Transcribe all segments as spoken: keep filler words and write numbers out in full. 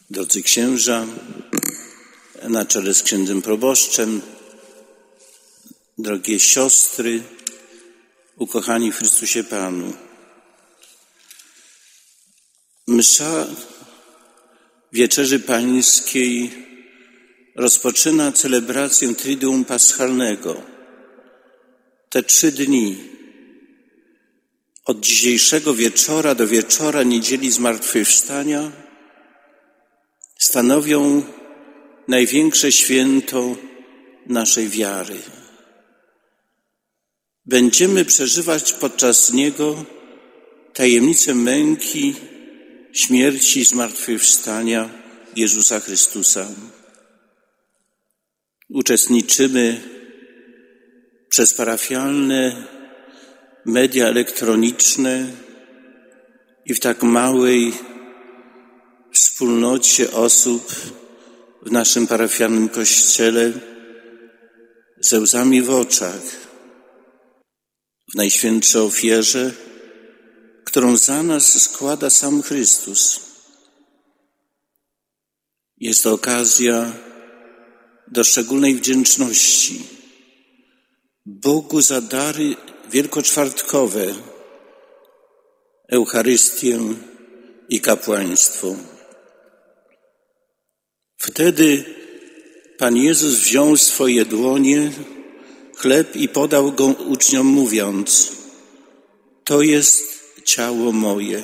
Drodzy księża, na czele z księdzem proboszczem, drogie siostry, ukochani w Chrystusie Panu. Msza Wieczerzy Pańskiej rozpoczyna celebrację Triduum Paschalnego. Te trzy dni, od dzisiejszego wieczora do wieczora Niedzieli Zmartwychwstania, stanowią największe święto naszej wiary. Będziemy przeżywać podczas niego tajemnicę męki, śmierci i zmartwychwstania Jezusa Chrystusa. Uczestniczymy przez parafialne media elektroniczne i w tak małej wspólnocie osób w naszym parafialnym kościele ze łzami w oczach w najświętszej ofierze, którą za nas składa sam Chrystus. Jest to okazja do szczególnej wdzięczności Bogu za dary wielkoczwartkowe, Eucharystię i kapłaństwo. Wtedy Pan Jezus wziął swoje dłonie, chleb i podał go uczniom, mówiąc: to jest ciało moje.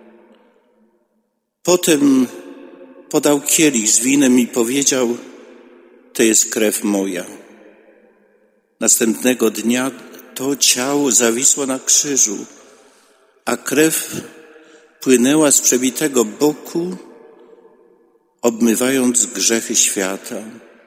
Potem podał kielich z winem i powiedział: to jest krew moja. Następnego dnia to ciało zawisło na krzyżu, a krew płynęła z przebitego boku, obmywając grzechy świata.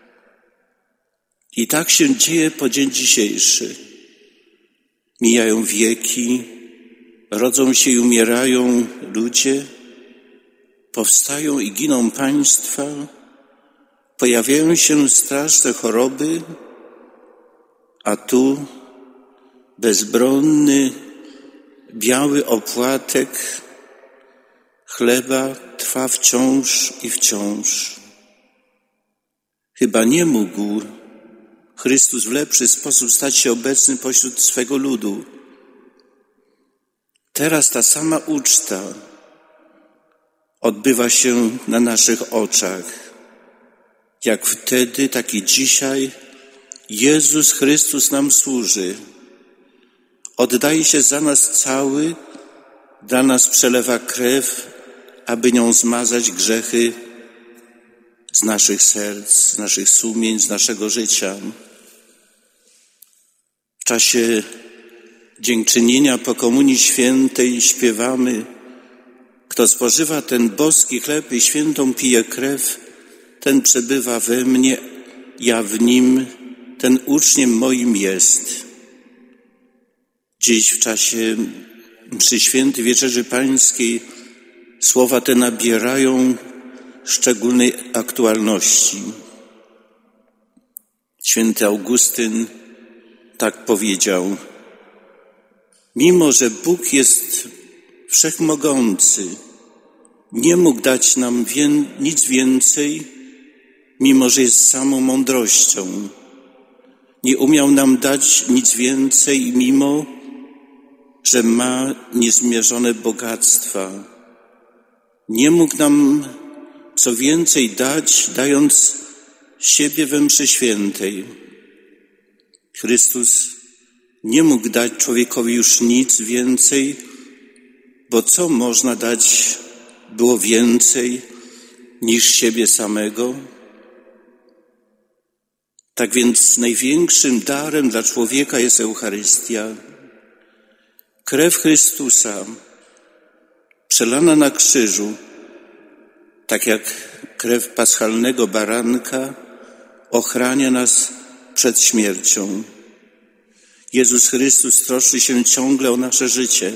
I tak się dzieje po dzień dzisiejszy. Mijają wieki, rodzą się i umierają ludzie, powstają i giną państwa, pojawiają się straszne choroby, a tu bezbronny, biały opłatek chleba trwa wciąż i wciąż. Chyba nie mógł Chrystus w lepszy sposób stać się obecny pośród swego ludu. Teraz ta sama uczta odbywa się na naszych oczach. Jak wtedy, tak i dzisiaj Jezus Chrystus nam służy. Oddaje się za nas cały, dla nas przelewa krew, aby nią zmazać grzechy z naszych serc, z naszych sumień, z naszego życia. W czasie dziękczynienia po Komunii Świętej śpiewamy: kto spożywa ten boski chleb i świętą pije krew, ten przebywa we mnie, ja w nim, ten uczniem moim jest. Dziś w czasie mszy świętej Wieczerzy Pańskiej słowa te nabierają szczególnej aktualności. Święty Augustyn tak powiedział: mimo że Bóg jest wszechmogący, nie mógł dać nam wie, nic więcej, mimo że jest samą mądrością. Nie umiał nam dać nic więcej, mimo że ma niezmierzone bogactwa. Nie mógł nam co więcej dać, dając siebie we mszy świętej. Chrystus nie mógł dać człowiekowi już nic więcej, bo co można dać było więcej niż siebie samego? Tak więc największym darem dla człowieka jest Eucharystia. Krew Chrystusa przelana na krzyżu, tak jak krew paschalnego baranka, ochrania nas przed śmiercią. Jezus Chrystus troszczy się ciągle o nasze życie.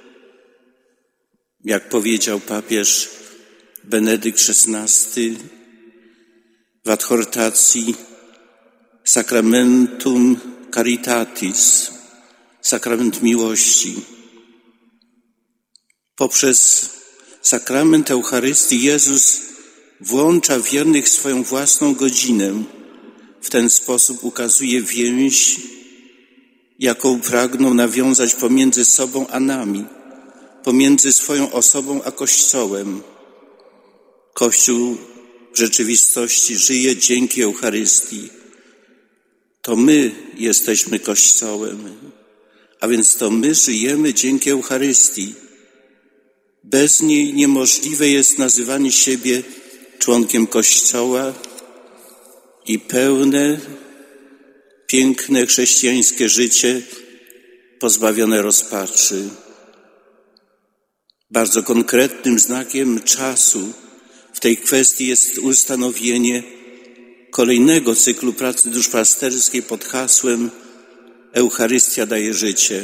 Jak powiedział papież Benedykt szesnasty w adhortacji Sacramentum Caritatis, sakrament miłości. Poprzez sakrament Eucharystii Jezus włącza wiernych w swoją własną godzinę. W ten sposób ukazuje więź, jaką pragną nawiązać pomiędzy sobą a nami, pomiędzy swoją osobą a Kościołem. Kościół w rzeczywistości żyje dzięki Eucharystii. To my jesteśmy Kościołem, a więc to my żyjemy dzięki Eucharystii. Bez niej niemożliwe jest nazywanie siebie członkiem Kościoła i pełne, piękne chrześcijańskie życie pozbawione rozpaczy. Bardzo konkretnym znakiem czasu w tej kwestii jest ustanowienie kolejnego cyklu pracy duszpasterskiej pod hasłem Eucharystia daje życie.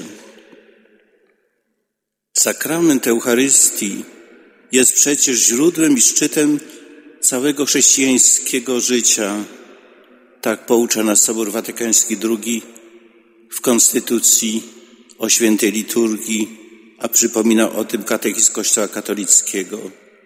Sakrament Eucharystii jest przecież źródłem i szczytem całego chrześcijańskiego życia. Tak poucza nas Sobór Watykański drugi w Konstytucji o świętej liturgii, a przypomina o tym katechizm Kościoła katolickiego.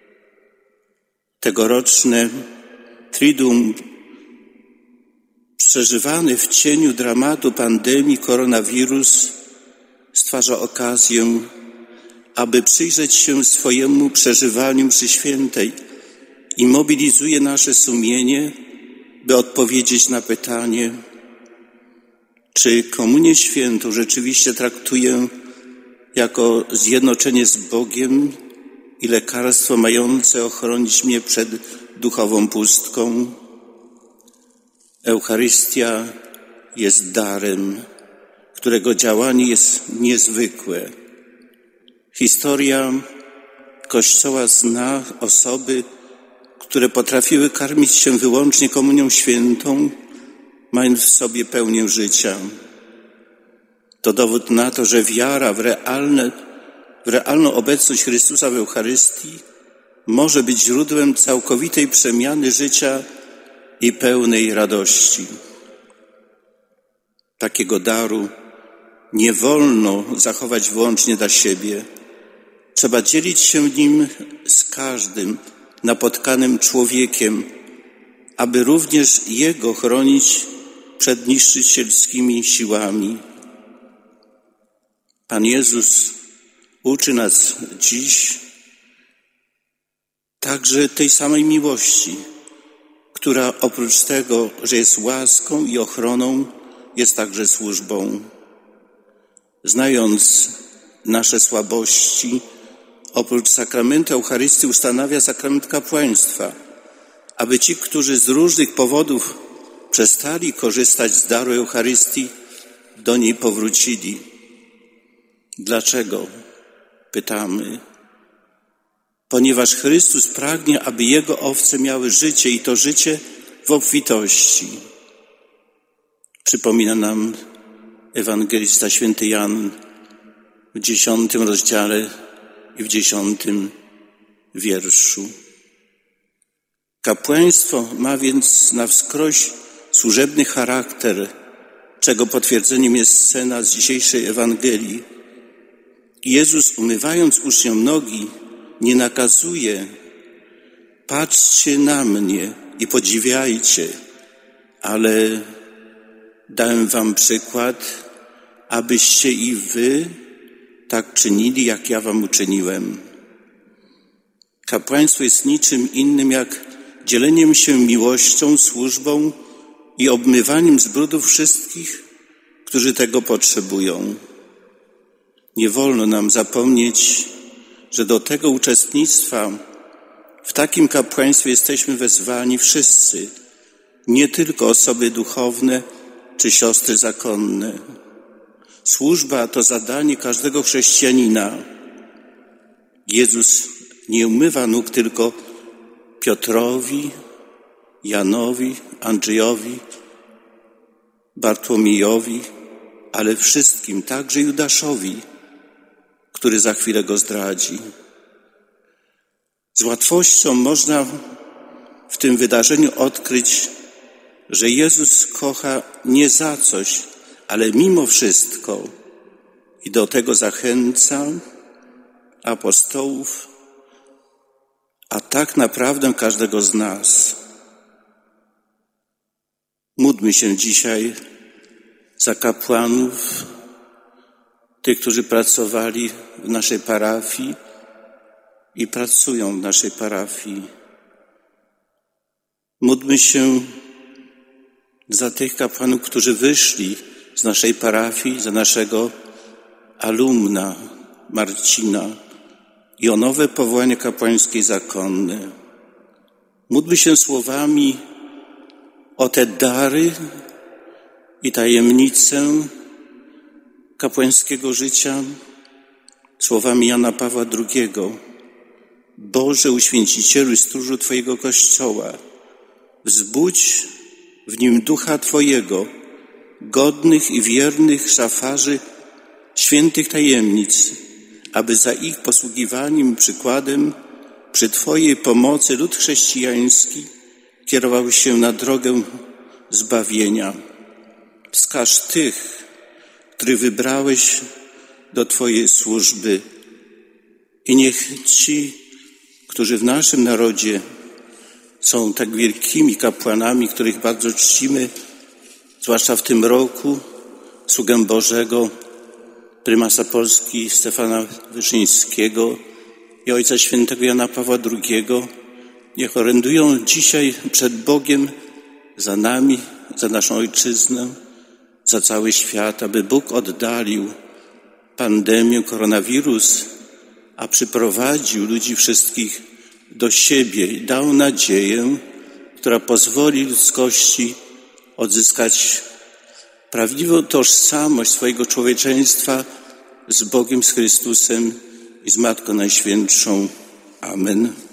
Tegoroczne Triduum przeżywany w cieniu dramatu pandemii koronawirus stwarza okazję, aby przyjrzeć się swojemu przeżywaniu mszy świętej i mobilizuje nasze sumienie, by odpowiedzieć na pytanie, czy komunię świętą rzeczywiście traktuję jako zjednoczenie z Bogiem i lekarstwo mające ochronić mnie przed duchową pustką. Eucharystia jest darem, którego działanie jest niezwykłe. Historia Kościoła zna osoby, które potrafiły karmić się wyłącznie komunią świętą, mając w sobie pełnię życia. To dowód na to, że wiara w, realne, w realną obecność Chrystusa w Eucharystii może być źródłem całkowitej przemiany życia i pełnej radości. Takiego daru nie wolno zachować wyłącznie dla siebie. Trzeba dzielić się nim z każdym napotkanym człowiekiem, aby również jego chronić przed niszczycielskimi siłami. Pan Jezus uczy nas dziś także tej samej miłości, która oprócz tego, że jest łaską i ochroną, jest także służbą. Znając nasze słabości, oprócz sakramentu Eucharystii ustanawia sakrament kapłaństwa, aby ci, którzy z różnych powodów przestali korzystać z daru Eucharystii, do niej powrócili. Dlaczego? Pytamy. Ponieważ Chrystus pragnie, aby Jego owce miały życie i to życie w obfitości. Przypomina nam ewangelista święty Jan w dziesiątym rozdziale i w dziesiątym wierszu. Kapłaństwo ma więc na wskroś służebny charakter, czego potwierdzeniem jest scena z dzisiejszej Ewangelii. Jezus, umywając uczniom nogi, nie nakazuje: patrzcie na mnie i podziwiajcie, ale dałem wam przykład, abyście i wy tak czynili, jak ja wam uczyniłem. Kapłaństwo jest niczym innym jak dzieleniem się miłością, służbą i obmywaniem z brudów wszystkich, którzy tego potrzebują. Nie wolno nam zapomnieć, że do tego uczestnictwa w takim kapłaństwie jesteśmy wezwani wszyscy, nie tylko osoby duchowne czy siostry zakonne. Służba to zadanie każdego chrześcijanina. Jezus nie umywa nóg tylko Piotrowi, Janowi, Andrzejowi, Bartłomiejowi, ale wszystkim, także Judaszowi, który za chwilę go zdradzi. Z łatwością można w tym wydarzeniu odkryć, że Jezus kocha nie za coś, ale mimo wszystko i do tego zachęca apostołów, a tak naprawdę każdego z nas. Módlmy się dzisiaj za kapłanów, tych, którzy pracowali w naszej parafii i pracują w naszej parafii. Módlmy się za tych kapłanów, którzy wyszli z naszej parafii, za naszego alumna Marcina i o nowe powołanie kapłańskie i zakonne. Módlmy się słowami o te dary i tajemnice kapłańskiego życia, słowami Jana Pawła drugiego. Boże, uświęcicielu i stróżu Twojego Kościoła, wzbudź w nim ducha Twojego, godnych i wiernych szafarzy świętych tajemnic, aby za ich posługiwaniem i przykładem przy Twojej pomocy lud chrześcijański kierował się na drogę zbawienia. Wskaż tych, których wybrałeś do Twojej służby i niech ci, którzy w naszym narodzie są tak wielkimi kapłanami, których bardzo czcimy, zwłaszcza w tym roku, sługę Bożego, prymasa Polski Stefana Wyszyńskiego i Ojca Świętego Jana Pawła drugiego, niech orędują dzisiaj przed Bogiem za nami, za naszą Ojczyznę, za cały świat, aby Bóg oddalił pandemię, koronawirus, a przyprowadził ludzi wszystkich do siebie i dał nadzieję, która pozwoli ludzkości odzyskać prawdziwą tożsamość swojego człowieczeństwa z Bogiem, z Chrystusem i z Matką Najświętszą. Amen.